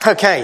Okay,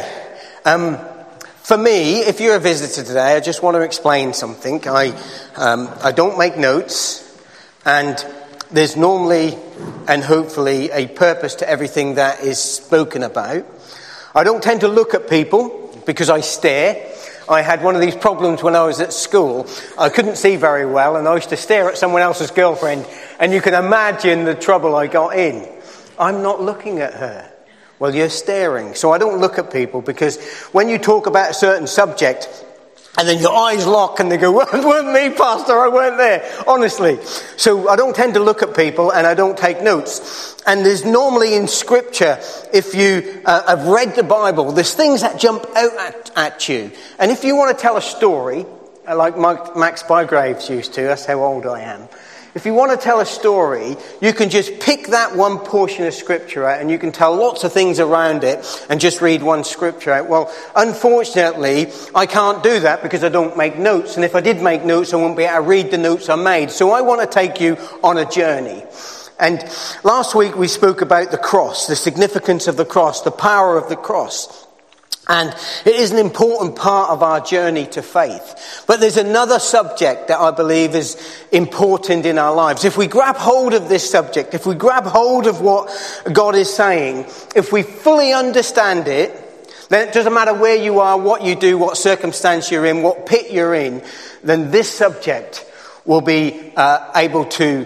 for me, if you're a visitor today, I just want to explain something. I don't make notes, and there's normally and hopefully a purpose to everything that is spoken about. I don't tend to look at people because I stare. I had one of these problems when I was at school. I couldn't see very well, and I used to stare at someone else's girlfriend, and you can imagine the trouble I got in. I'm not looking at her. Well, you're staring. So I don't look at people, because when you talk about a certain subject and then your eyes lock and they go, well, it weren't me, Pastor, I weren't there. Honestly. So I don't tend to look at people, and I don't take notes. And there's normally in Scripture, if you have read the Bible, there's things that jump out at you. And if you want to tell a story, like Max Bygraves used to, that's how old I am. If you want to tell a story, you can just pick that one portion of Scripture out, and you can tell lots of things around it and just read one Scripture out. Well, unfortunately, I can't do that because I don't make notes. And if I did make notes, I won't be able to read the notes I made. So I want to take you on a journey. And last week we spoke about the cross, the significance of the cross, the power of the cross. And it is an important part of our journey to faith. But there's another subject that I believe is important in our lives. If we grab hold of this subject, if we grab hold of what God is saying, if we fully understand it, then it doesn't matter where you are, what you do, what circumstance you're in, what pit you're in, then this subject will be able to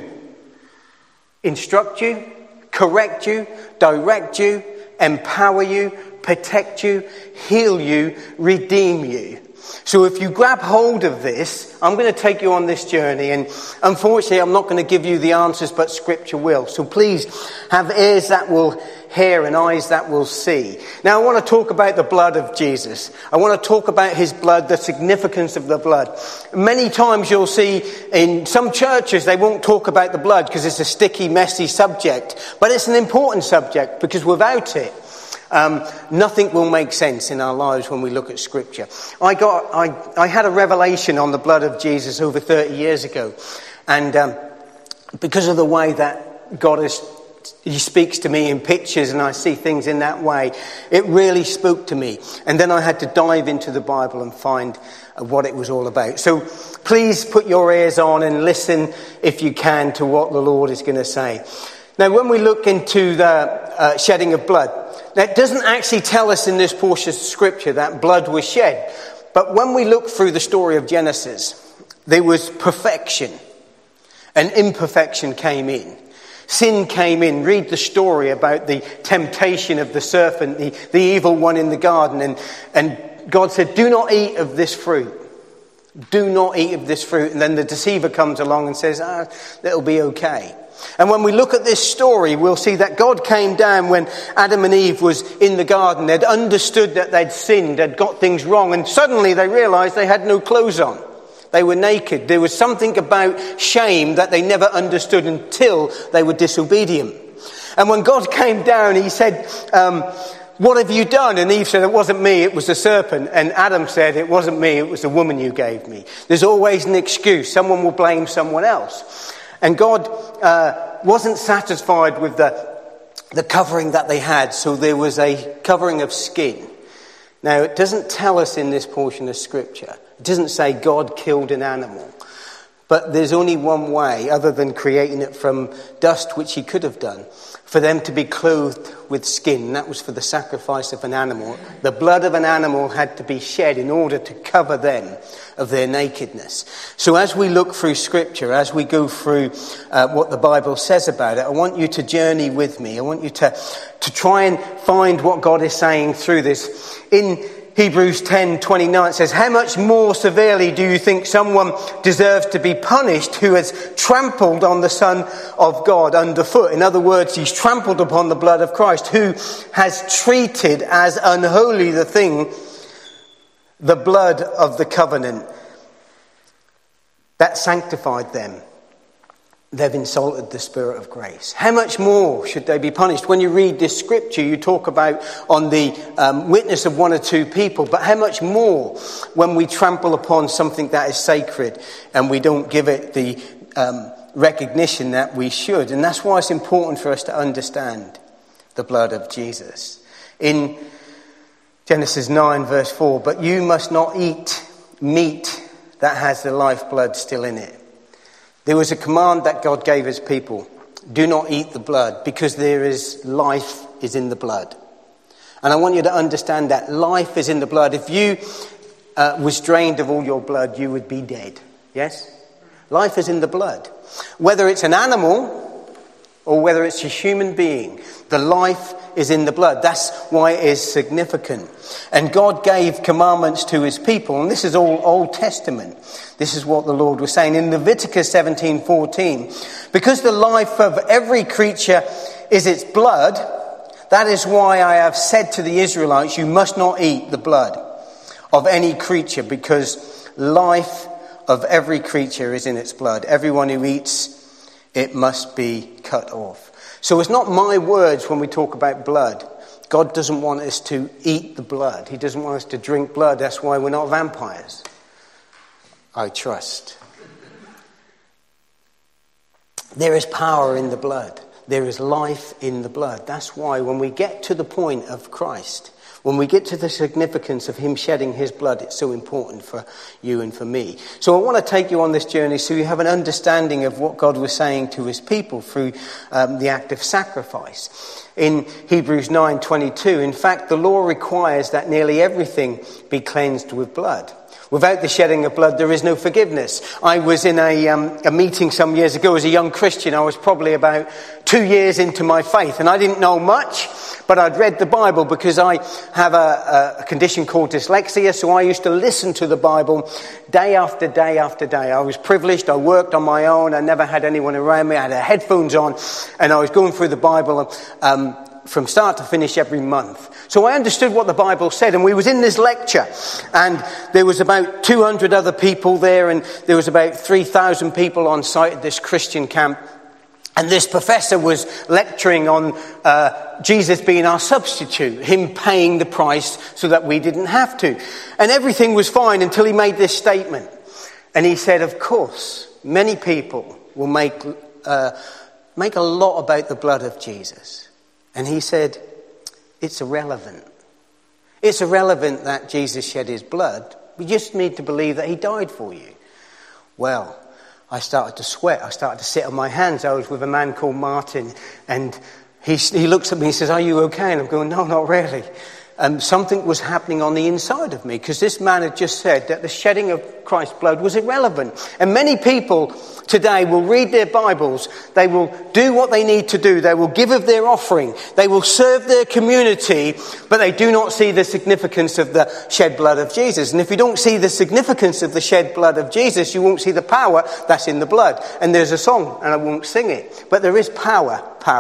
instruct you, correct you, direct you, empower you, protect you, heal you, redeem you. So if you grab hold of this, I'm going to take you on this journey, and unfortunately I'm not going to give you the answers, but Scripture will. So please have ears that will hear and eyes that will see. Now I want to talk about the blood of Jesus. I want to talk about his blood, the significance of the blood. Many times you'll see in some churches they won't talk about the blood because it's a sticky, messy subject. But it's an important subject, because without it, nothing will make sense in our lives when we look at Scripture. I had a revelation on the blood of Jesus over 30 years ago, and because of the way that he speaks to me in pictures, and I see things in that way, it really spoke to me. And then I had to dive into the Bible and find what it was all about. So please put your ears on and listen, if you can, to what the Lord is going to say. Now, when we look into the shedding of blood, that doesn't actually tell us in this portion of Scripture that blood was shed. But when we look through the story of Genesis, there was perfection, and imperfection came in. Sin came in. Read the story about the temptation of the serpent, the evil one in the garden. And God said, do not eat of this fruit. Do not eat of this fruit. And then the deceiver comes along and says, that'll be okay. And when we look at this story, we'll see that God came down when Adam and Eve was in the garden. They'd understood that they'd sinned, they'd got things wrong, and suddenly they realized they had no clothes on. They were naked. There was something about shame that they never understood until they were disobedient. And when God came down, he said, what have you done? And Eve said, it wasn't me, it was the serpent. And Adam said, it wasn't me, it was the woman you gave me. There's always an excuse. Someone will blame someone else. And God wasn't satisfied with the covering that they had, so there was a covering of skin. Now, it doesn't tell us in this portion of Scripture. It doesn't say God killed an animal. But there's only one way, other than creating it from dust, which he could have done, for them to be clothed with skin. And that was for the sacrifice of an animal. The blood of an animal had to be shed in order to cover them of their nakedness. So as we look through Scripture, as we go through what the Bible says about it, I want you to journey with me. I want you to try and find what God is saying through this. In Hebrews 10:29 says, how much more severely do you think someone deserves to be punished who has trampled on the Son of God underfoot? In other words, he's trampled upon the blood of Christ, who has treated as unholy the blood of the covenant that sanctified them. They've insulted the Spirit of grace. How much more should they be punished? When you read this Scripture, you talk about on the witness of one or two people, but how much more when we trample upon something that is sacred and we don't give it the recognition that we should. And that's why it's important for us to understand the blood of Jesus. In Genesis 9 verse 4, but you must not eat meat that has the lifeblood still in it. There was a command that God gave his people. Do not eat the blood, because life is in the blood. And I want you to understand that life is in the blood. If you was drained of all your blood, you would be dead. Yes? Life is in the blood. Whether it's an animal or whether it's a human being, the life is in the blood. That's why it is significant. And God gave commandments to his people, and this is all Old Testament. This is what the Lord was saying in Leviticus 17:14. Because the life of every creature is its blood, that is why I have said to the Israelites, you must not eat the blood of any creature, because life of every creature is in its blood. Everyone who eats it must be cut off. So it's not my words when we talk about blood. God doesn't want us to eat the blood. He doesn't want us to drink blood. That's why we're not vampires. I trust. There is power in the blood. There is life in the blood. That's why when we get to the point of Christ, when we get to the significance of him shedding his blood, it's so important for you and for me. So I want to take you on this journey so you have an understanding of what God was saying to his people through the act of sacrifice. In Hebrews 9:22, in fact, the law requires that nearly everything be cleansed with blood. Without the shedding of blood, there is no forgiveness. I was in a meeting some years ago as a young Christian. I was probably about 2 years into my faith, and I didn't know much, but I'd read the Bible because I have a condition called dyslexia, so I used to listen to the Bible day after day after day. I was privileged. I worked on my own. I never had anyone around me. I had headphones on, and I was going through the Bible from start to finish every month. So I understood what the Bible said, and we was in this lecture, and there was about 200 other people there, and there was about 3,000 people on site at this Christian camp. And this professor was lecturing on Jesus being our substitute, him paying the price so that we didn't have to. And everything was fine until he made this statement. And he said, of course, many people will make a lot about the blood of Jesus. And he said, it's irrelevant. It's irrelevant that Jesus shed his blood. We just need to believe that he died for you. Well, I started to sweat. I started to sit on my hands. I was with a man called Martin, and he looks at me and says, are you okay? And I'm going, no, not really. Something was happening on the inside of me, because this man had just said that the shedding of Christ's blood was irrelevant. And many people today will read their Bibles, they will do what they need to do, they will give of their offering, they will serve their community, but they do not see the significance of the shed blood of Jesus. And if you don't see the significance of the shed blood of Jesus, you won't see the power that's in the blood. And there's a song, and I won't sing it, but there is power.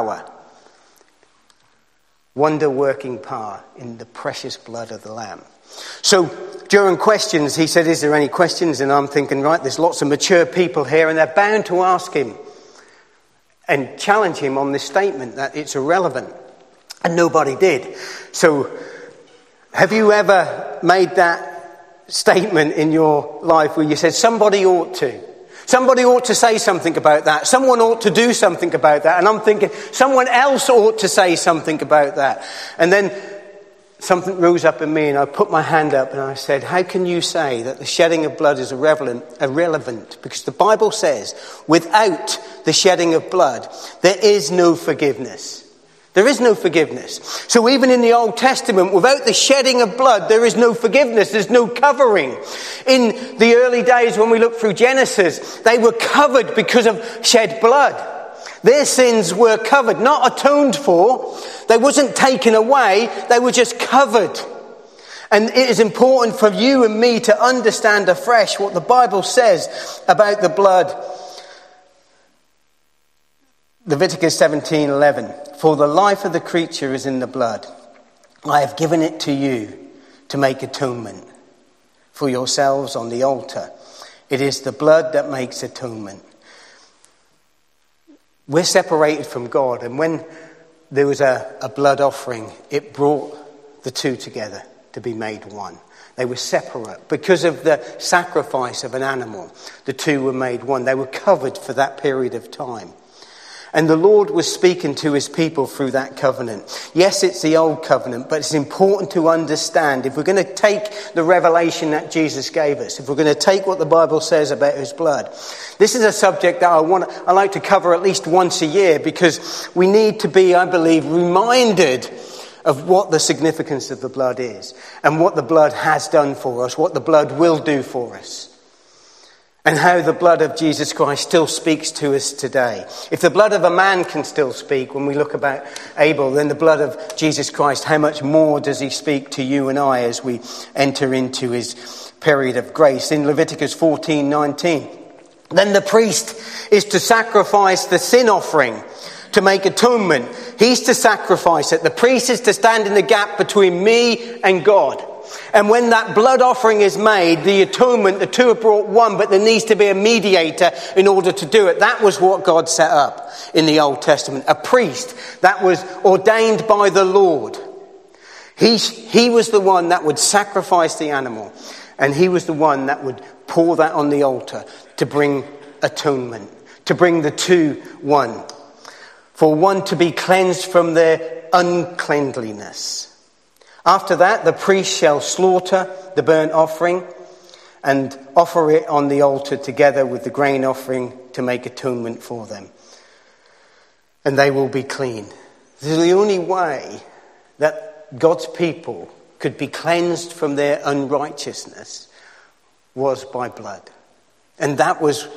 Wonder-working power in the precious blood of the Lamb. So during questions, he said, is there any questions? And I'm thinking, right, there's lots of mature people here, and they're bound to ask him and challenge him on this statement that it's irrelevant. And nobody did. So have you ever made that statement in your life where you said, somebody ought to? Somebody ought to say something about that. Someone ought to do something about that. And I'm thinking, someone else ought to say something about that. And then something rose up in me, and I put my hand up and I said, how can you say that the shedding of blood is irrelevant? Because the Bible says, without the shedding of blood, there is no forgiveness. There is no forgiveness. So even in the Old Testament, without the shedding of blood, there is no forgiveness. There's no covering. In the early days when we look through Genesis, they were covered because of shed blood. Their sins were covered, not atoned for. They wasn't taken away. They were just covered. And it is important for you and me to understand afresh what the Bible says about the blood. Leviticus 17:11. For the life of the creature is in the blood. I have given it to you to make atonement for yourselves on the altar. It is the blood that makes atonement. We're separated from God, and when there was a blood offering, it brought the two together to be made one. They were separate. Because of the sacrifice of an animal, the two were made one. They were covered for that period of time. And the Lord was speaking to his people through that covenant. Yes, it's the old covenant, but it's important to understand, if we're going to take the revelation that Jesus gave us, if we're going to take what the Bible says about his blood, this is a subject that I like to cover at least once a year, because we need to be, I believe, reminded of what the significance of the blood is, and what the blood has done for us, what the blood will do for us. And how the blood of Jesus Christ still speaks to us today. If the blood of a man can still speak when we look about Abel, then the blood of Jesus Christ, how much more does he speak to you and I as we enter into his period of grace? In Leviticus 14:19, then the priest is to sacrifice the sin offering to make atonement. He's to sacrifice it. The priest is to stand in the gap between me and God. And when that blood offering is made, the atonement, the two are brought one, but there needs to be a mediator in order to do it. That was what God set up in the Old Testament. A priest that was ordained by the Lord. He was the one that would sacrifice the animal. And he was the one that would pour that on the altar to bring atonement. To bring the two one. For one to be cleansed from their uncleanliness. After that, the priest shall slaughter the burnt offering and offer it on the altar together with the grain offering to make atonement for them. And they will be clean. This is the only way that God's people could be cleansed from their unrighteousness was by blood. And that was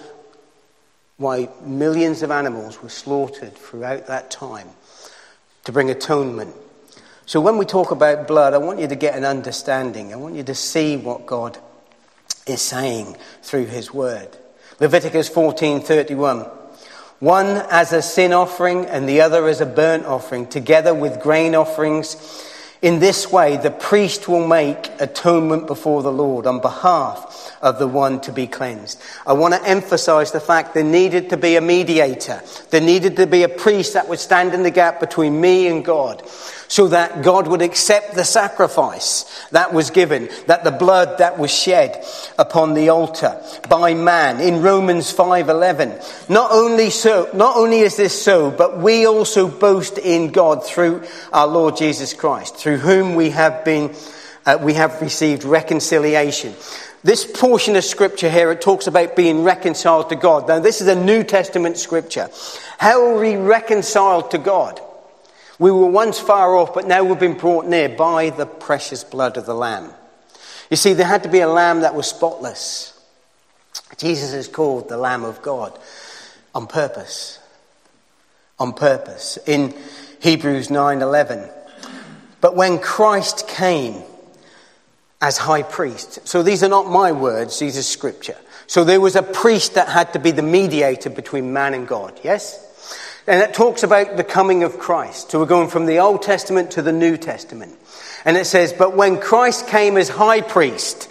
why millions of animals were slaughtered throughout that time to bring atonement. So when we talk about blood, I want you to get an understanding. I want you to see what God is saying through his word. Leviticus 14:31. One as a sin offering and the other as a burnt offering, together with grain offerings. In this way, the priest will make atonement before the Lord on behalf of the one to be cleansed. I want to emphasize the fact there needed to be a mediator. There needed to be a priest that would stand in the gap between me and God, so that God would accept the sacrifice that was given, that the blood that was shed upon the altar by man. In Romans 5:11, not only is this so, but we also boast in God through our Lord Jesus Christ, through whom we have received reconciliation. This portion of scripture here, it talks about being reconciled to God. Now, this is a New Testament scripture. How are we reconciled to God? We were once far off, but now we've been brought near by the precious blood of the Lamb. You see, there had to be a lamb that was spotless. Jesus is called the Lamb of God on purpose. On purpose. In Hebrews 9:11. But when Christ came as high priest. So these are not my words, these are scripture. So there was a priest that had to be the mediator between man and God. Yes? And it talks about the coming of Christ. So we're going from the Old Testament to the New Testament. And it says, but when Christ came as high priest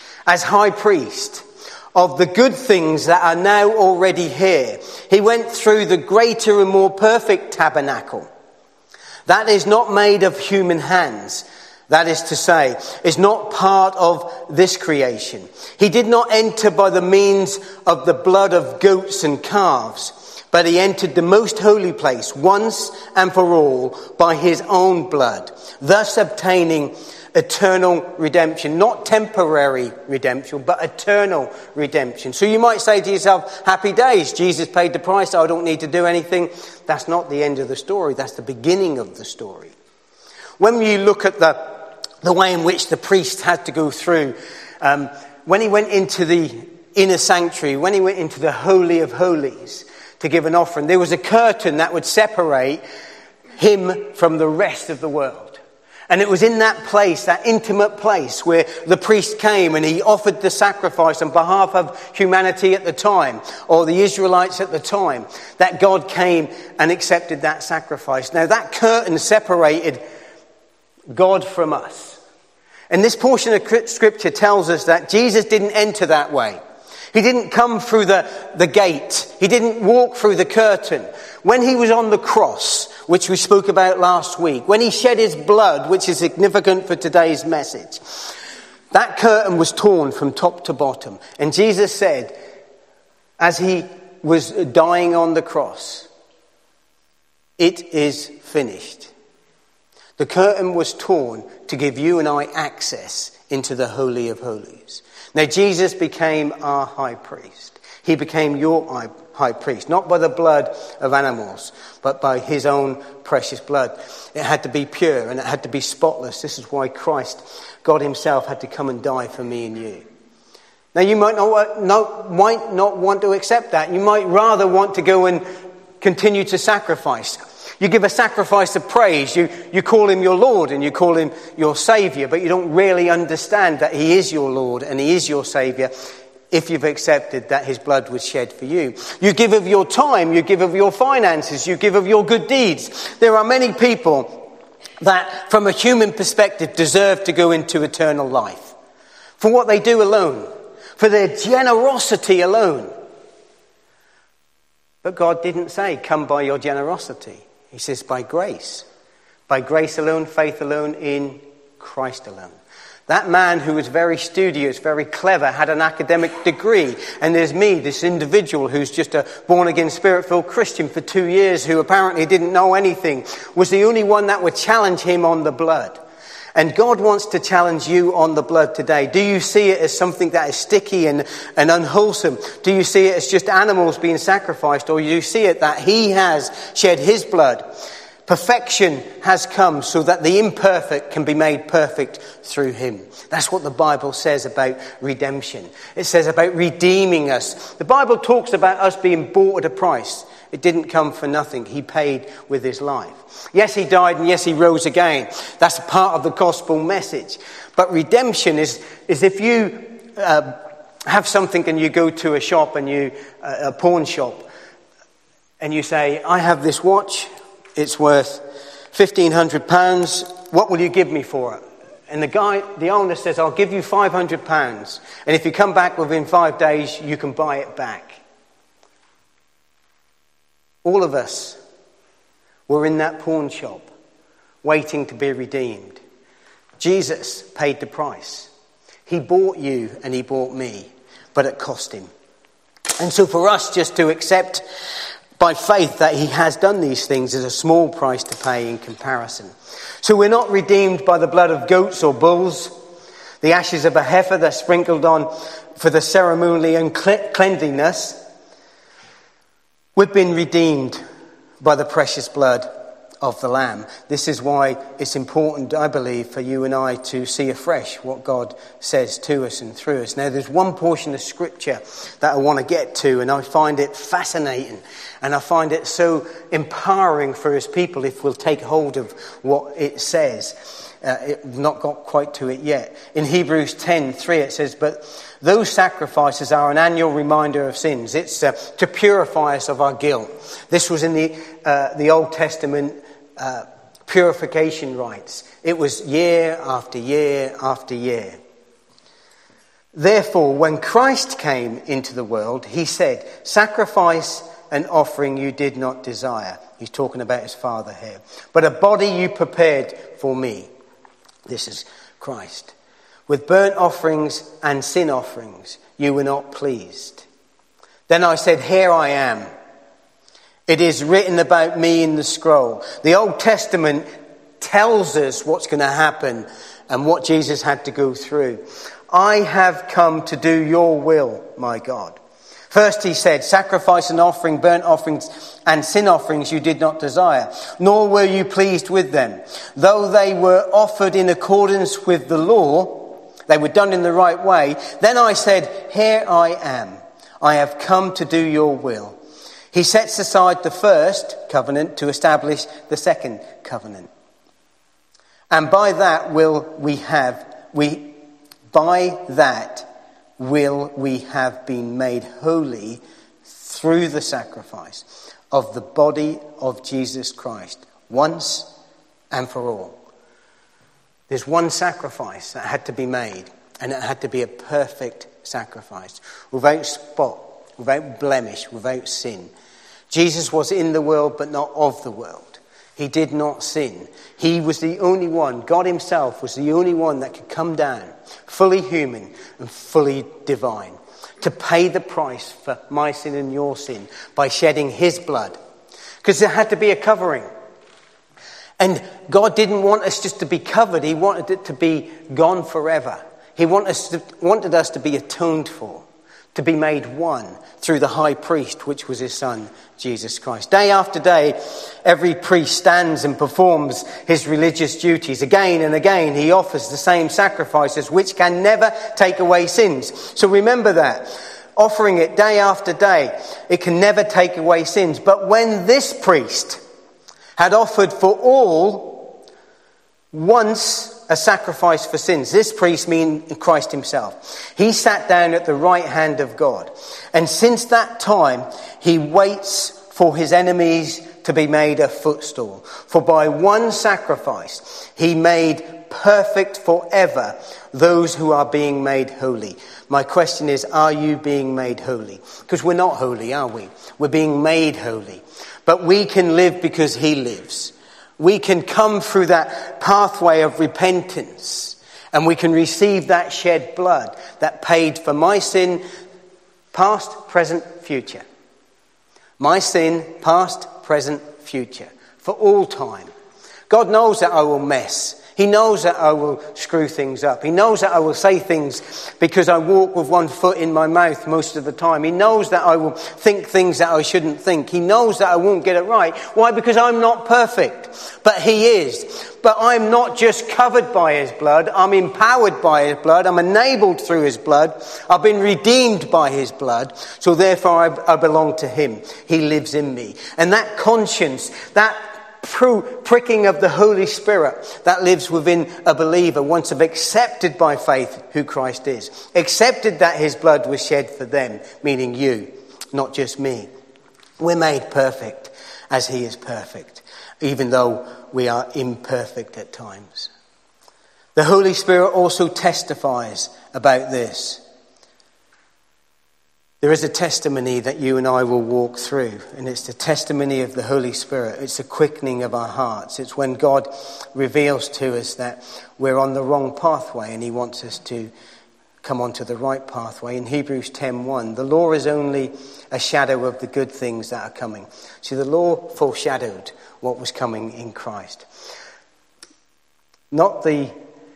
of the good things that are now already here, he went through the greater and more perfect tabernacle. That is not made of human hands. That is to say, is not part of this creation. He did not enter by the means of the blood of goats and calves, but he entered the most holy place once and for all by his own blood, thus obtaining eternal redemption. Not temporary redemption, but eternal redemption. So you might say to yourself, happy days, Jesus paid the price, I don't need to do anything. That's not the end of the story, that's the beginning of the story. When you look at the way in which the priest had to go through, when he went into the inner sanctuary, when he went into the Holy of Holies to give an offering, there was a curtain that would separate him from the rest of the world. And it was in that place, that intimate place, where the priest came and he offered the sacrifice on behalf of humanity at the time, or the Israelites at the time, that God came and accepted that sacrifice. Now that curtain separated God from us. And this portion of scripture tells us that Jesus didn't enter that way. He didn't come through the gate. He didn't walk through the curtain. When he was on the cross, which we spoke about last week, when he shed his blood, which is significant for today's message, that curtain was torn from top to bottom. And Jesus said, as he was dying on the cross, It is finished. The curtain was torn to give you and I access into the Holy of Holies. Now Jesus became our high priest. He became your high priest, not by the blood of animals, but by his own precious blood. It had to be pure and it had to be spotless. This is why Christ, God himself, had to come and die for me and you. Now you might not want to accept that. You might rather want to go and continue to sacrifice. You give a sacrifice of praise. You call him your Lord and you call him your Saviour, but you don't really understand that he is your Lord and he is your Saviour if you've accepted that his blood was shed for you. You give of your time, you give of your finances, you give of your good deeds. There are many people that, from a human perspective, deserve to go into eternal life for what they do alone, for their generosity alone. But God didn't say, come by your generosity. He says, by grace. By grace alone, faith alone, in Christ alone. That man who was very studious, very clever, had an academic degree. And there's me, this individual who's just a born-again, spirit-filled Christian for 2 years, who apparently didn't know anything, was the only one that would challenge him on the blood. And God wants to challenge you on the blood today. Do you see it as something that is sticky and unwholesome? Do you see it as just animals being sacrificed? Or do you see it that he has shed his blood? Perfection has come so that the imperfect can be made perfect through him. That's what the Bible says about redemption. It says about redeeming us. The Bible talks about us being bought at a price. It didn't come for nothing. He paid with his life. Yes, he died and yes, he rose again. That's a part of the gospel message. But redemption is if you have something and you go to a shop and a pawn shop, and you say, I have this watch. It's worth £1,500. What will you give me for it? And the owner says, I'll give you £500. And if you come back within 5 days, you can buy it back. All of us were in that pawn shop waiting to be redeemed. Jesus paid the price. He bought you and he bought me, but it cost him. And so for us just to accept by faith that he has done these things is a small price to pay in comparison. So we're not redeemed by the blood of goats or bulls, the ashes of a heifer that's sprinkled on for the ceremonial uncleanliness. We've been redeemed by the precious blood of the Lamb. This is why it's important, I believe, for you and I to see afresh what God says to us and through us. Now, there's one portion of Scripture that I want to get to, and I find it fascinating, and I find it so empowering for his people if we'll take hold of what it says. I've not got quite to it yet. In Hebrews 10:3 it says, but those sacrifices are an annual reminder of sins. It's to purify us of our guilt. This was in the Old Testament purification rites. It was year after year after year. Therefore, when Christ came into the world, he said, sacrifice and offering you did not desire. He's talking about his Father here. But a body you prepared for me. This is Christ. With burnt offerings and sin offerings, you were not pleased. Then I said, here I am. It is written about me in the scroll. The Old Testament tells us what's going to happen and what Jesus had to go through. I have come to do your will, my God. First he said, sacrifice and offering, burnt offerings and sin offerings you did not desire, nor were you pleased with them. Though they were offered in accordance with the law, they were done in the right way. Then I said, here I am. I have come to do your will. He sets aside the first covenant to establish the second covenant. And by that will we have been made holy through the sacrifice of the body of Jesus Christ, once and for all. There's one sacrifice that had to be made, and it had to be a perfect sacrifice, without spot, without blemish, without sin. Jesus was in the world, but not of the world. He did not sin. He was the only one, God himself was the only one that could come down, fully human and fully divine, to pay the price for my sin and your sin by shedding his blood. because there had to be a covering. And God didn't want us just to be covered. He wanted it to be gone forever. He wanted us to be atoned for, to be made one through the high priest, which was his son, Jesus Christ. Day after day, every priest stands and performs his religious duties. Again and again, he offers the same sacrifices, which can never take away sins. So remember that. Offering it day after day, it can never take away sins. But when this priest had offered for all once a sacrifice for sins, this priest meaning Christ himself, he sat down at the right hand of God. And since that time, he waits for his enemies to be made a footstool. For by one sacrifice, he made perfect forever those who are being made holy. My question is, are you being made holy? Because we're not holy, are we? We're being made holy. But we can live because he lives. We can come through that pathway of repentance, and we can receive that shed blood that paid for my sin, past, present, future. My sin, past, present, future. For all time. God knows that I will mess. He knows that I will screw things up. He knows that I will say things because I walk with one foot in my mouth most of the time. He knows that I will think things that I shouldn't think. He knows that I won't get it right. Why? Because I'm not perfect. But he is. But I'm not just covered by his blood. I'm empowered by his blood. I'm enabled through his blood. I've been redeemed by his blood. So therefore I belong to him. He lives in me. And that conscience, that pricking of the Holy Spirit that lives within a believer once have accepted by faith who Christ is. Accepted that his blood was shed for them, meaning you, not just me. We're made perfect as he is perfect, even though we are imperfect at times. The Holy Spirit also testifies about this. There is a testimony that you and I will walk through, and it's the testimony of the Holy Spirit. It's the quickening of our hearts. It's when God reveals to us that we're on the wrong pathway and he wants us to come onto the right pathway. In Hebrews 10:1, the law is only a shadow of the good things that are coming. See, the law foreshadowed what was coming in Christ. Not the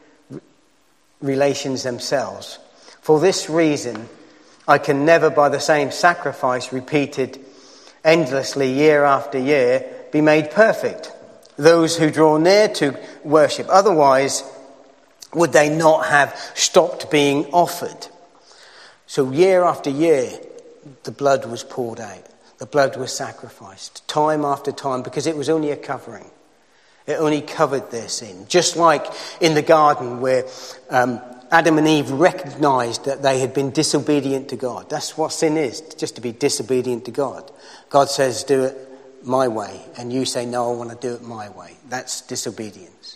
relations themselves. For this reason, I can never, by the same sacrifice repeated endlessly year after year, be made perfect. Those who draw near to worship. Otherwise, would they not have stopped being offered? So year after year, the blood was poured out. The blood was sacrificed time after time because it was only a covering. It only covered their sin. Just like in the garden where Adam and Eve recognized that they had been disobedient to God. That's what sin is, just to be disobedient to God. God says, do it my way. And you say, no, I want to do it my way. That's disobedience.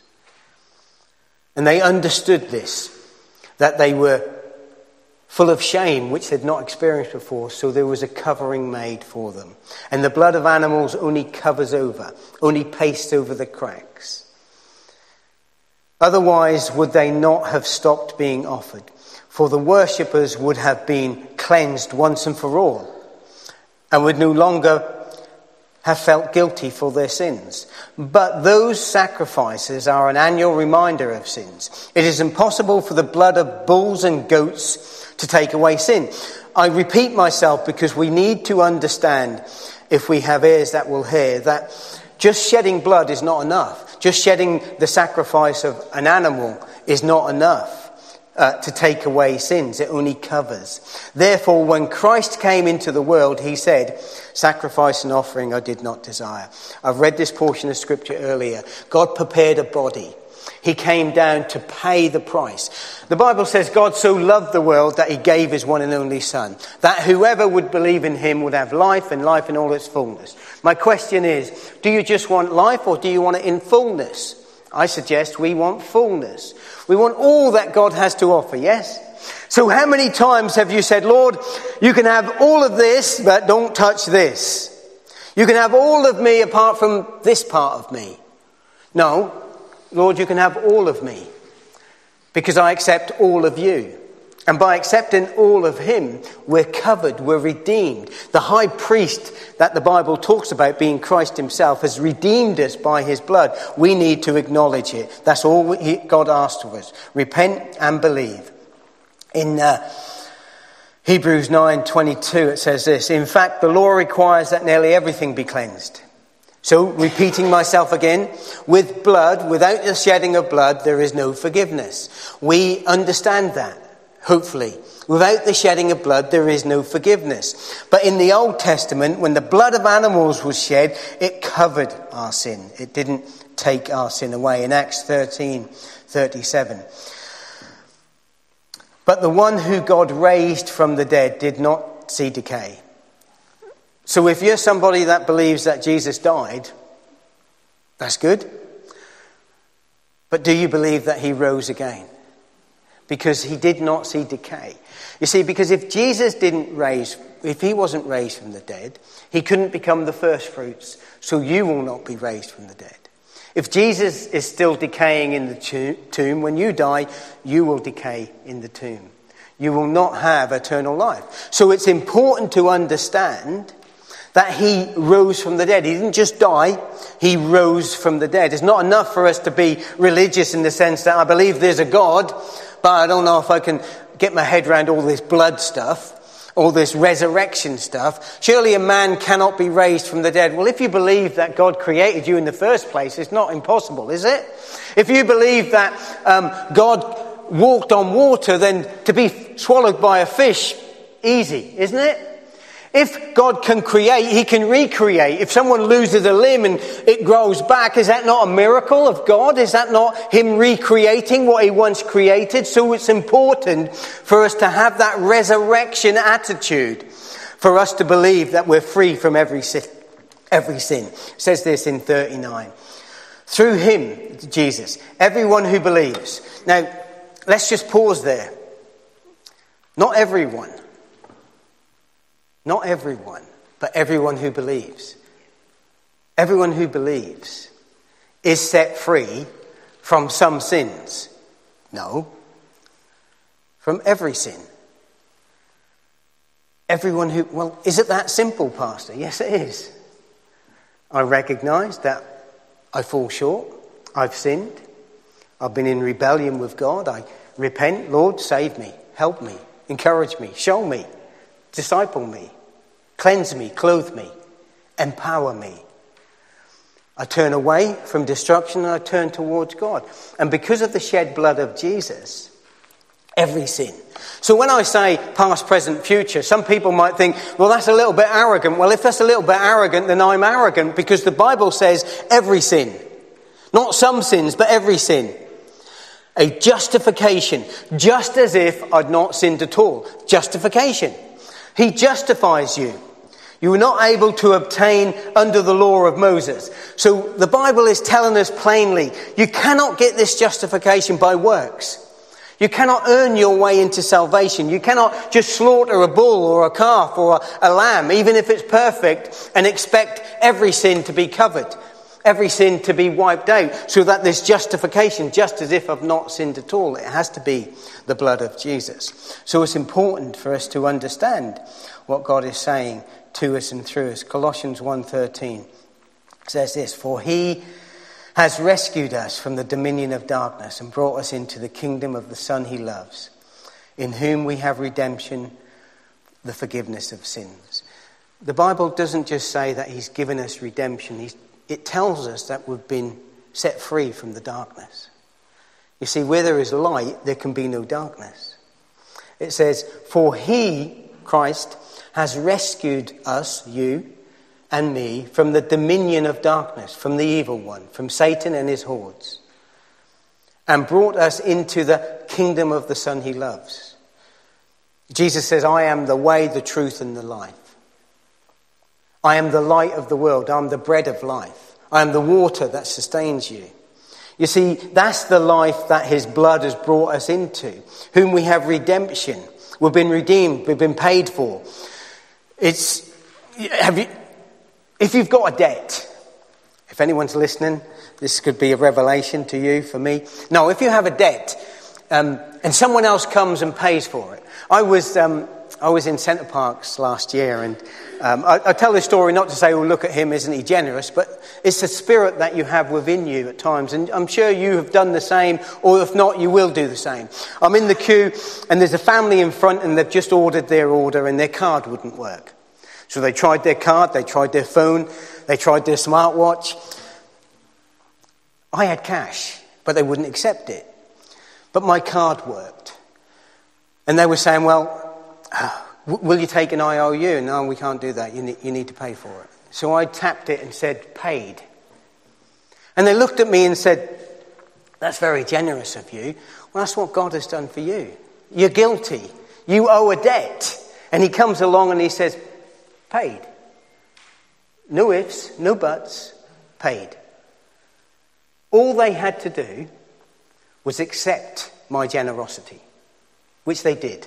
And they understood this, that they were full of shame, which they'd not experienced before. So there was a covering made for them. And the blood of animals only covers over, only pastes over the cracks. Otherwise, would they not have stopped being offered? For the worshippers would have been cleansed once and for all, and would no longer have felt guilty for their sins. But those sacrifices are an annual reminder of sins. It is impossible for the blood of bulls and goats to take away sin. I repeat myself because we need to understand, if we have ears that will hear, that just shedding blood is not enough. Just shedding the sacrifice of an animal is not enough to take away sins. It only covers. Therefore, when Christ came into the world, he said, sacrifice and offering I did not desire. I've read this portion of scripture earlier. God prepared a body. He came down to pay the price. The Bible says God so loved the world that he gave his one and only son, that whoever would believe in him would have life and life in all its fullness. My question is, do you just want life or do you want it in fullness? I suggest we want fullness. We want all that God has to offer, yes? So how many times have you said, Lord, you can have all of this, but don't touch this. You can have all of me apart from this part of me. No, Lord, you can have all of me because I accept all of you. And by accepting all of him, we're covered, we're redeemed. The high priest that the Bible talks about, being Christ himself, has redeemed us by his blood. We need to acknowledge it. That's all God asks of us. Repent and believe. In Hebrews 9:22 it says this, in fact, the law requires that nearly everything be cleansed. So, repeating myself again, with blood, without the shedding of blood, there is no forgiveness. We understand that. Hopefully. Without the shedding of blood, there is no forgiveness. But in the Old Testament, when the blood of animals was shed, it covered our sin. It didn't take our sin away. In Acts 13:37. But the one who God raised from the dead did not see decay. So if you're somebody that believes that Jesus died, that's good. But do you believe that he rose again? Because he did not see decay. You see, because if he wasn't raised from the dead, he couldn't become the first fruits. So you will not be raised from the dead. If Jesus is still decaying in the tomb, when you die, you will decay in the tomb. You will not have eternal life. So it's important to understand that he rose from the dead. He didn't just die, he rose from the dead. It's not enough for us to be religious in the sense that I believe there's a God, but I don't know if I can get my head around all this blood stuff, all this resurrection stuff. Surely a man cannot be raised from the dead. Well, if you believe that God created you in the first place, it's not impossible, is it? If you believe that God walked on water, then to be swallowed by a fish, easy, isn't it? If God can create, he can recreate. If someone loses a limb and it grows back, is that not a miracle of God? Is that not him recreating what he once created? So it's important for us to have that resurrection attitude, for us to believe that we're free from every sin. It says this in 39. Through him, Jesus, everyone who believes. Now, let's just pause there. Not everyone. Not everyone, but everyone who believes. Everyone who believes is set free from some sins. No. From every sin. Everyone who... Well, is it that simple, Pastor? Yes, it is. I recognise that I fall short. I've sinned. I've been in rebellion with God. I repent. Lord, save me. Help me. Encourage me. Show me. Disciple me. Cleanse me, clothe me, empower me. I turn away from destruction and I turn towards God. And because of the shed blood of Jesus, every sin. So when I say past, present, future, some people might think, well, that's a little bit arrogant. Well, if that's a little bit arrogant, then I'm arrogant, because the Bible says every sin. Not some sins, but every sin. A justification, just as if I'd not sinned at all. Justification. He justifies you. You were not able to obtain under the law of Moses. So the Bible is telling us plainly, you cannot get this justification by works. You cannot earn your way into salvation. You cannot just slaughter a bull or a calf or a lamb, even if it's perfect, and expect every sin to be covered, every sin to be wiped out, so that there's justification, just as if I've not sinned at all. It has to be the blood of Jesus. So it's important for us to understand what God is saying to us and through us. Colossians 1:13 says this, for he has rescued us from the dominion of darkness and brought us into the kingdom of the Son he loves, in whom we have redemption, the forgiveness of sins. The Bible doesn't just say that he's given us redemption. It tells us that we've been set free from the darkness. You see, where there is light, there can be no darkness. It says, for he, Christ, has rescued us, you and me, from the dominion of darkness, from the evil one, from Satan and his hordes, and brought us into the kingdom of the Son he loves. Jesus says, I am the way, the truth, and the life. I am the light of the world. I am the bread of life. I am the water that sustains you. You see, that's the life that his blood has brought us into, whom we have redemption. We've been redeemed. We've been paid for. If you've got a debt, if anyone's listening, this could be a revelation to you, for me. No, if you have a debt and someone else comes and pays for it. I was in Centre Parks last year, and I tell this story not to say, oh, look at him, isn't he generous? But it's the spirit that you have within you at times. And I'm sure you have done the same, or if not, you will do the same. I'm in the queue, and there's a family in front, and they've just ordered their order, and their card wouldn't work. So they tried their card, they tried their phone, they tried their smartwatch. I had cash, but they wouldn't accept it. But my card worked. And they were saying, well, will you take an IOU? No, we can't do that. You need to pay for it. So I tapped it and said, paid. And they looked at me and said, that's very generous of you. Well, that's what God has done for you. You're guilty. You owe a debt. And he comes along and he says, paid. No ifs, no buts, paid. All they had to do was accept my generosity, which they did.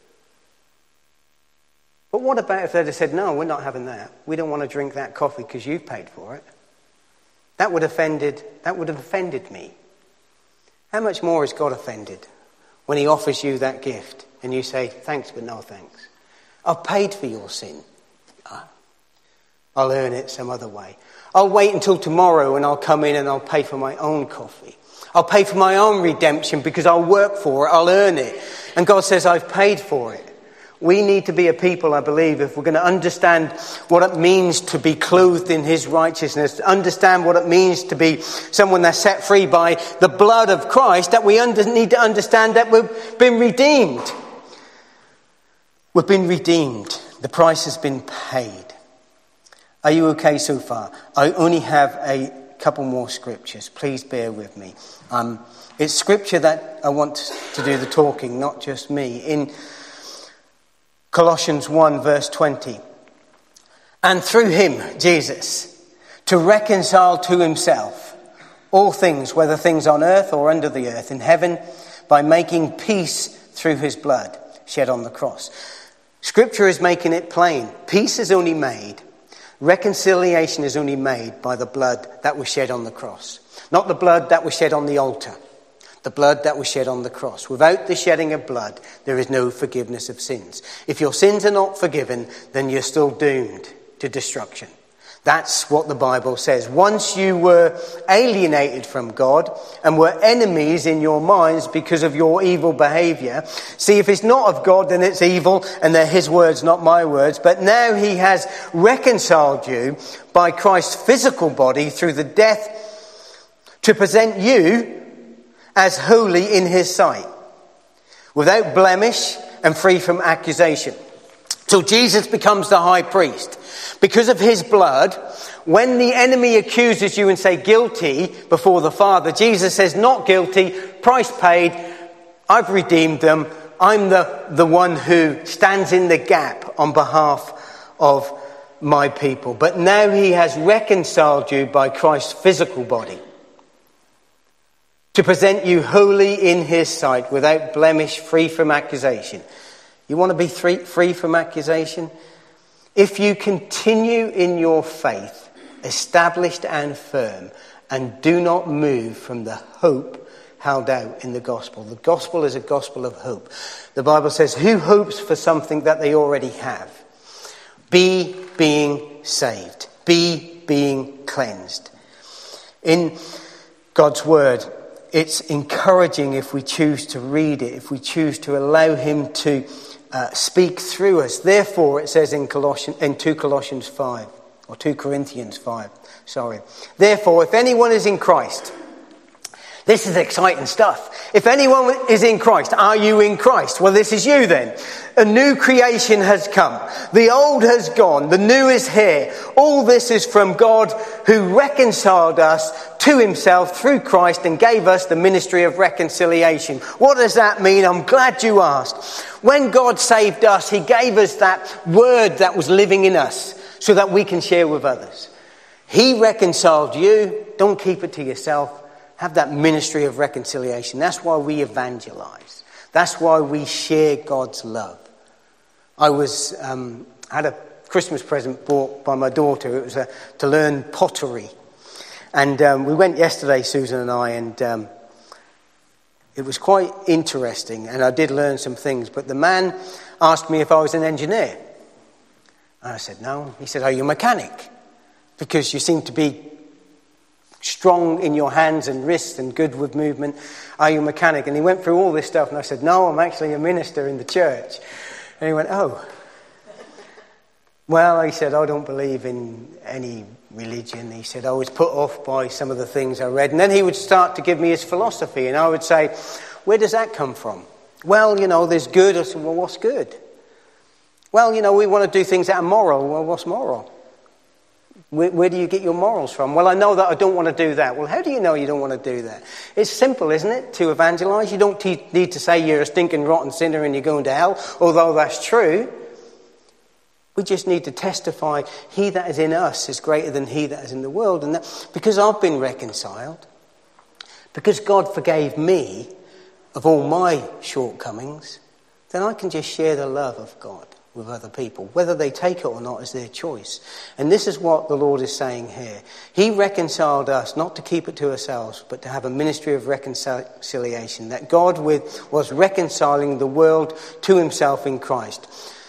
But what about if they'd have said, no, we're not having that. We don't want to drink that coffee because you've paid for it. That would have offended me. How much more is God offended when he offers you that gift and you say, thanks, but no thanks. I've paid for your sin. I'll earn it some other way. I'll wait until tomorrow and I'll come in and I'll pay for my own coffee. I'll pay for my own redemption because I'll work for it. I'll earn it. And God says, I've paid for it. We need to be a people, I believe, if we're going to understand what it means to be clothed in his righteousness, to understand what it means to be someone that's set free by the blood of Christ, that we need to understand that we've been redeemed. We've been redeemed. The price has been paid. Are you okay so far? I only have a couple more scriptures. Please bear with me. It's scripture that I want to do the talking, not just me. In Colossians 1 verse 20. And through him, Jesus, to reconcile to himself all things, whether things on earth or under the earth, in heaven, by making peace through his blood shed on the cross. Scripture is making it plain. Peace is only made, reconciliation is only made by the blood that was shed on the cross. Not the blood that was shed on the altar. The blood that was shed on the cross. Without the shedding of blood, there is no forgiveness of sins. If your sins are not forgiven, then you're still doomed to destruction. That's what the Bible says. Once you were alienated from God and were enemies in your minds because of your evil behavior. See, if it's not of God, then it's evil, and they're his words, not my words. But now he has reconciled you by Christ's physical body through the death to present you as holy in his sight, without blemish and free from accusation. So Jesus becomes the high priest. Because of his blood, when the enemy accuses you and say guilty before the Father, Jesus says not guilty, price paid, I've redeemed them, I'm the one who stands in the gap on behalf of my people. But now he has reconciled you by Christ's physical body, to present you holy in his sight, without blemish, free from accusation. You want to be free from accusation? If you continue in your faith, established and firm, and do not move from the hope held out in the gospel. The gospel is a gospel of hope. The Bible says, who hopes for something that they already have? Be being saved. Be being cleansed. In God's word, it's encouraging if we choose to read it, if we choose to allow him to speak through us. Therefore, it says in 2 Corinthians 5. Therefore, if anyone is in Christ, this is exciting stuff. If anyone is in Christ, are you in Christ? Well, this is you then. A new creation has come. The old has gone. The new is here. All this is from God, who reconciled us to himself through Christ and gave us the ministry of reconciliation. What does that mean? I'm glad you asked. When God saved us, he gave us that word that was living in us so that we can share with others. He reconciled you. Don't keep it to yourself. Have that ministry of reconciliation. That's why we evangelize. That's why we share God's love. I had a Christmas present bought by my daughter. It was to learn pottery. And we went yesterday, Susan and I, and It was quite interesting, and I did learn some things. But the man asked me if I was an engineer. And I said, no. He said, are you a mechanic? Because you seem to be strong in your hands and wrists and good with movement. Are you a mechanic? And he went through all this stuff, and I said, no, I'm actually a minister in the church. And he went, oh. Well, he said, I don't believe in any religion. He said, I was put off by some of the things I read. And then he would start to give me his philosophy. And I would say, where does that come from? Well, there's good. I said, well, what's good? Well, we want to do things that are moral. Well, what's moral? Where do you get your morals from? Well, I know that I don't want to do that. Well, how do you know you don't want to do that? It's simple, isn't it, to evangelize? You don't need to say you're a stinking rotten sinner and you're going to hell, although that's true. We just need to testify, he that is in us is greater than he that is in the world. And that, because I've been reconciled, because God forgave me of all my shortcomings, then I can just share the love of God with other people. Whether they take it or not is their choice. And this is what the Lord is saying here. He reconciled us, not to keep it to ourselves, but to have a ministry of reconciliation, that God was reconciling the world to himself in Christ,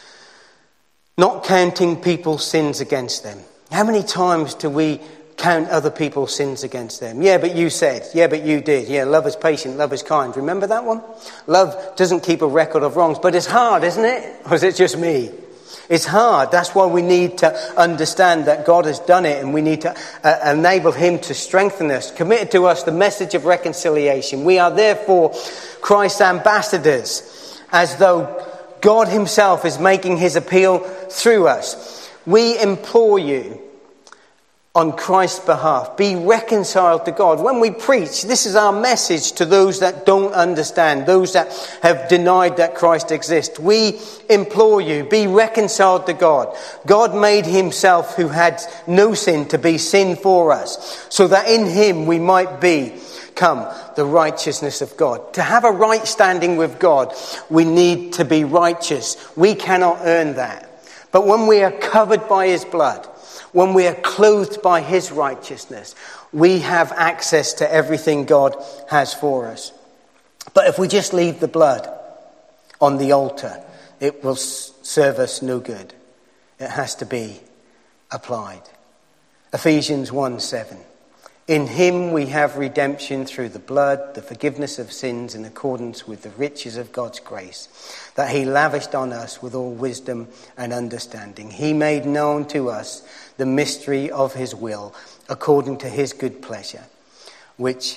not counting people's sins against them. How many times do we count other people's sins against them? Yeah, but you said. Yeah, but you did. Yeah, love is patient, love is kind. Remember that one? Love doesn't keep a record of wrongs. But it's hard, isn't it? Or is it just me? It's hard. That's why we need to understand that God has done it, and we need to enable him to strengthen us, committed to us the message of reconciliation. We are therefore Christ's ambassadors, as though God himself is making his appeal through us. We implore you on Christ's behalf, be reconciled to God. When we preach, this is our message to those that don't understand, those that have denied that Christ exists. We implore you, be reconciled to God. God made himself, who had no sin, to be sin for us, so that in him we might become the righteousness of God. To have a right standing with God, we need to be righteous. We cannot earn that. But when we are covered by his blood, when we are clothed by his righteousness, we have access to everything God has for us. But if we just leave the blood on the altar, it will serve us no good. It has to be applied. Ephesians 1:7. In him we have redemption through the blood, the forgiveness of sins in accordance with the riches of God's grace, that he lavished on us with all wisdom and understanding. He made known to us the mystery of his will, according to his good pleasure, which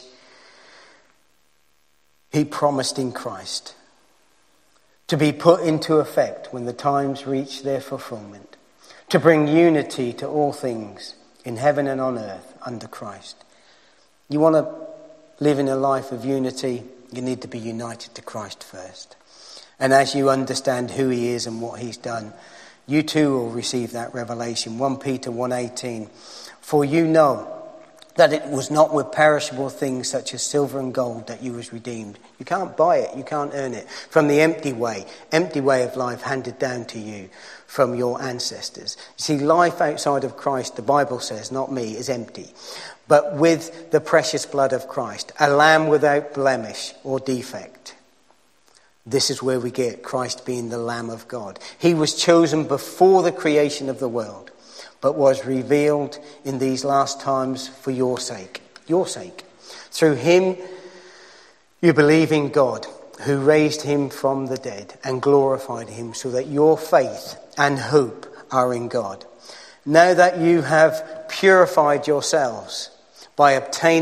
he promised in Christ, to be put into effect when the times reach their fulfillment, to bring unity to all things in heaven and on earth under Christ. You want to live in a life of unity, you need to be united to Christ first. And as you understand who he is and what he's done, you too will receive that revelation. 1 Peter 1:18. For you know that it was not with perishable things such as silver and gold that you was redeemed. You can't buy it, you can't earn it. From the empty way of life handed down to you from your ancestors. You see, life outside of Christ, the Bible says, not me, is empty. But with the precious blood of Christ, a lamb without blemish or defect. This is where we get Christ being the Lamb of God. He was chosen before the creation of the world, but was revealed in these last times for your sake. Your sake. Through him, you believe in God, who raised him from the dead and glorified him, so that your faith and hope are in God. Now that you have purified yourselves by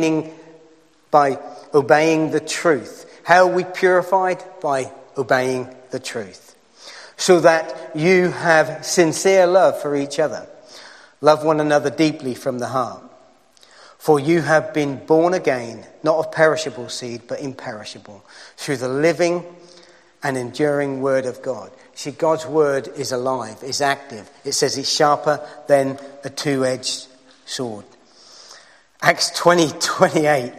obeying the truth. How are we purified? By obeying the truth. So that you have sincere love for each other. Love one another deeply from the heart. For you have been born again, not of perishable seed, but imperishable, through the living and enduring word of God. See, God's word is alive, is active. It says it's sharper than a two-edged sword. Acts 20:28.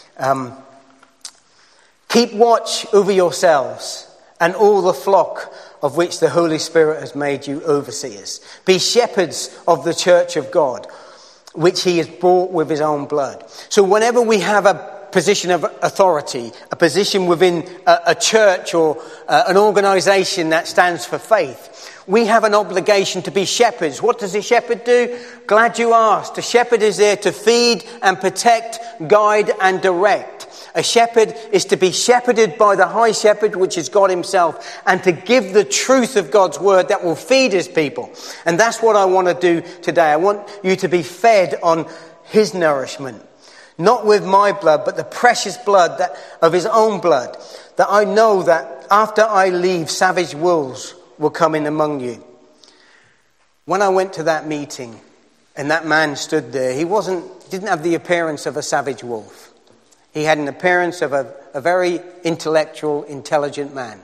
Keep watch over yourselves and all the flock of which the Holy Spirit has made you overseers. Be shepherds of the church of God, which he has bought with his own blood. So whenever we have a position of authority, a position within a church or an organisation that stands for faith. We have an obligation to be shepherds. What does a shepherd do? Glad you asked. A shepherd is there to feed and protect, guide and direct. A shepherd is to be shepherded by the high shepherd, which is God himself, and to give the truth of God's word that will feed his people. And that's what I want to do today. I want you to be fed on his nourishment. Not with my blood, but the precious blood of his own blood. That I know that after I leave, savage wolves will come in among you. When I went to that meeting and that man stood there, he didn't have the appearance of a savage wolf. He had an appearance of a very intellectual, intelligent man.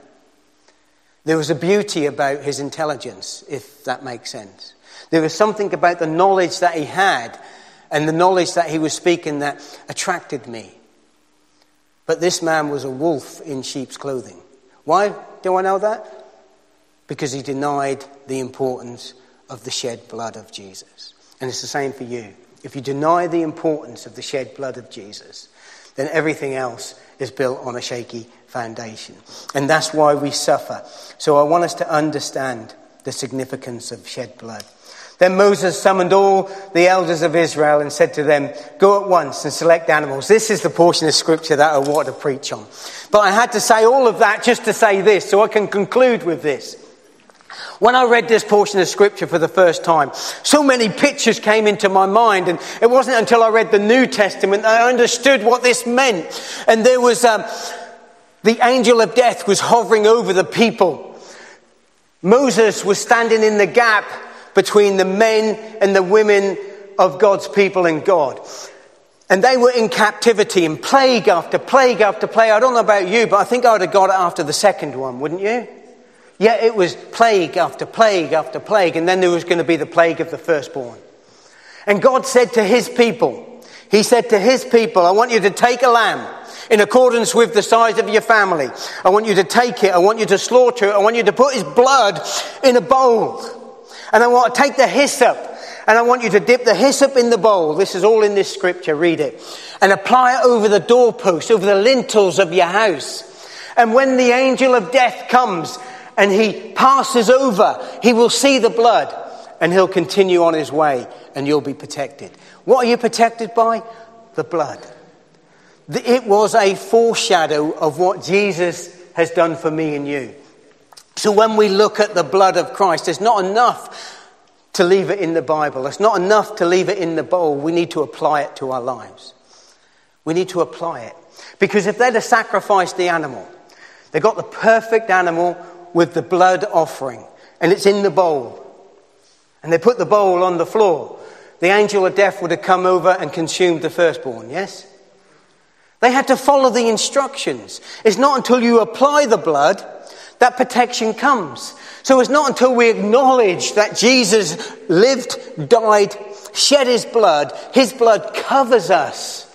There was a beauty about his intelligence, if that makes sense. There was something about the knowledge that he had and the knowledge that he was speaking that attracted me. But this man was a wolf in sheep's clothing. Why do I know that? Because he denied the importance of the shed blood of Jesus. And it's the same for you. If you deny the importance of the shed blood of Jesus, then everything else is built on a shaky foundation. And that's why we suffer. So I want us to understand the significance of shed blood. Then Moses summoned all the elders of Israel and said to them, go at once and select animals. This is the portion of scripture that I want to preach on. But I had to say all of that just to say this, so I can conclude with this. When I read this portion of scripture for the first time, so many pictures came into my mind, and it wasn't until I read the New Testament that I understood what this meant. And there was the angel of death was hovering over the people. Moses was standing in the gap between the men and the women of God's people and God. And they were in captivity, and plague after plague after plague. I don't know about you, but I think I would have got it after the second one, wouldn't you? Yeah, it was plague after plague after plague, and then there was going to be the plague of the firstborn. And God said to his people, he said to his people, I want you to take a lamb in accordance with the size of your family. I want you to take it, I want you to slaughter it, I want you to put his blood in a bowl. And I want to take the hyssop, and I want you to dip the hyssop in the bowl. This is all in this scripture, read it. And apply it over the doorpost, over the lintels of your house. And when the angel of death comes and he passes over, he will see the blood and he'll continue on his way and you'll be protected. What are you protected by? The blood. It was a foreshadow of what Jesus has done for me and you. So when we look at the blood of Christ, it's not enough to leave it in the Bible. It's not enough to leave it in the bowl. We need to apply it to our lives. We need to apply it. Because if they'd have sacrificed the animal, they got the perfect animal with the blood offering, and it's in the bowl, and they put the bowl on the floor, the angel of death would have come over and consumed the firstborn, yes? They had to follow the instructions. It's not until you apply the blood that protection comes. So it's not until we acknowledge that Jesus lived, died, shed his blood covers us.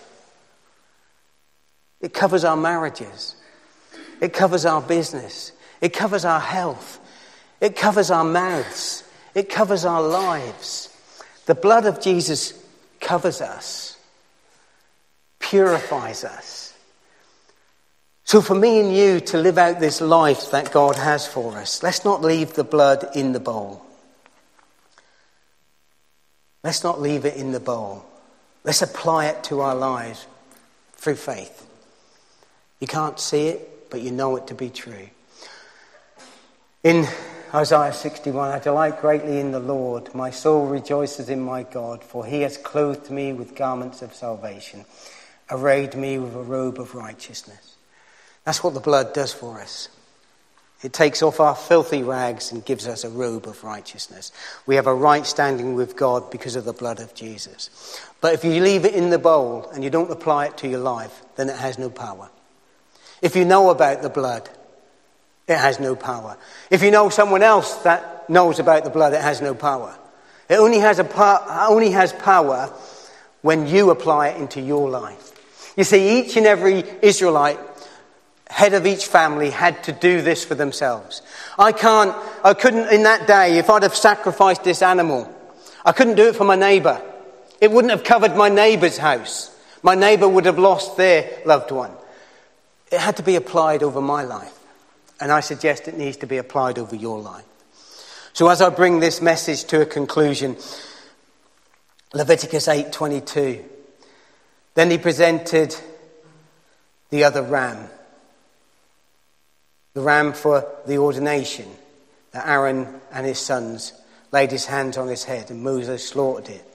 It covers our marriages. It covers our business. It covers our health. It covers our mouths. It covers our lives. The blood of Jesus covers us, purifies us. So for me and you to live out this life that God has for us, let's not leave the blood in the bowl. Let's not leave it in the bowl. Let's apply it to our lives through faith. You can't see it, but you know it to be true. In Isaiah 61, I delight greatly in the Lord. My soul rejoices in my God, for he has clothed me with garments of salvation, arrayed me with a robe of righteousness. That's what the blood does for us. It takes off our filthy rags and gives us a robe of righteousness. We have a right standing with God because of the blood of Jesus. But if you leave it in the bowl and you don't apply it to your life, then it has no power. If you know about the blood, it has no power. If you know someone else that knows about the blood, it has no power. It only has power when you apply it into your life. You see, each and every Israelite, head of each family, had to do this for themselves. I couldn't in that day, if I'd have sacrificed this animal, I couldn't do it for my neighbour. It wouldn't have covered my neighbour's house. My neighbour would have lost their loved one. It had to be applied over my life. And I suggest it needs to be applied over your life. So as I bring this message to a conclusion, Leviticus 8:22. Then he presented the other ram. The ram for the ordination, that Aaron and his sons laid his hands on his head and Moses slaughtered it.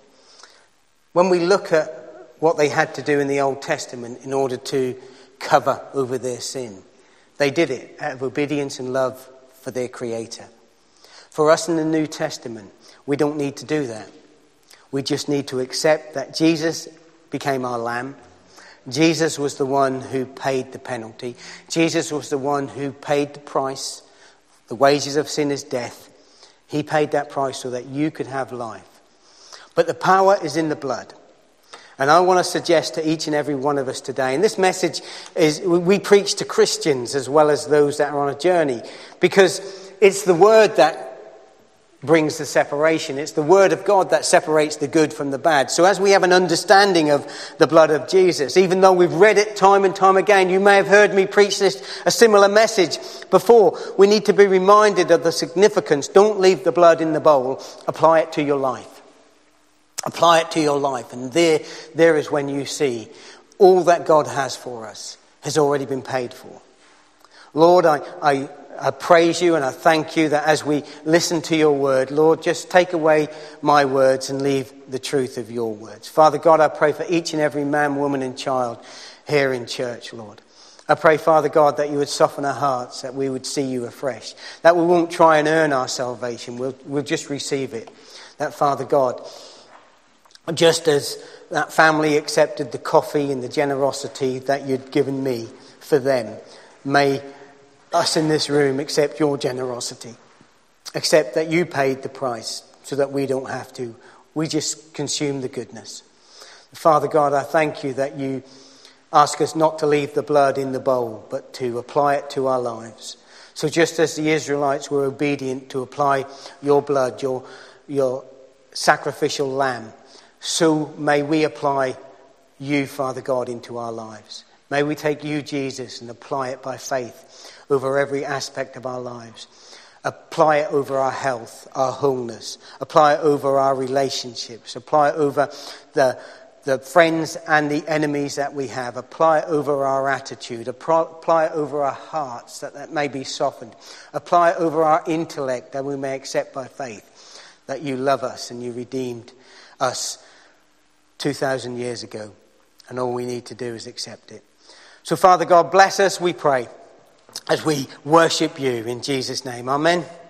When we look at what they had to do in the Old Testament in order to cover over their sin, they did it out of obedience and love for their Creator. For us in the New Testament, we don't need to do that. We just need to accept that Jesus became our lamb. Jesus was the one who paid the penalty. Jesus was the one who paid the price. The wages of sin is death. He paid that price so that you could have life. But the power is in the blood. And I want to suggest to each and every one of us today, and this message is, we preach to Christians as well as those that are on a journey, because it's the word that brings the separation. It's the word of God that separates the good from the bad. So as we have an understanding of the blood of Jesus, even though we've read it time and time again, you may have heard me preach a similar message before, we need to be reminded of the significance. Don't leave the blood in the bowl. Apply it to your life. Apply it to your life. And there is when you see all that God has for us has already been paid for. Lord, I praise you and I thank you that as we listen to your word, Lord, just take away my words and leave the truth of your words. Father God, I pray for each and every man, woman and child here in church, Lord. I pray, Father God, that you would soften our hearts, that we would see you afresh, that we won't try and earn our salvation. We'll just receive it. That, Father God, just as that family accepted the coffee and the generosity that you'd given me for them, may us in this room accept your generosity. Accept that you paid the price so that we don't have to. We just consume the goodness. Father God, I thank you that you ask us not to leave the blood in the bowl, but to apply it to our lives. So just as the Israelites were obedient to apply your blood, your sacrificial lamb, so may we apply you, Father God, into our lives. May we take you, Jesus, and apply it by faith over every aspect of our lives. Apply it over our health, our wholeness. Apply it over our relationships. Apply it over the friends and the enemies that we have. Apply it over our attitude. Apply it over our hearts, that may be softened. Apply it over our intellect, that we may accept by faith that you love us and you redeemed us 2,000 years ago. And all we need to do is accept it. So, Father God, bless us, we pray, as we worship you in Jesus' name. Amen.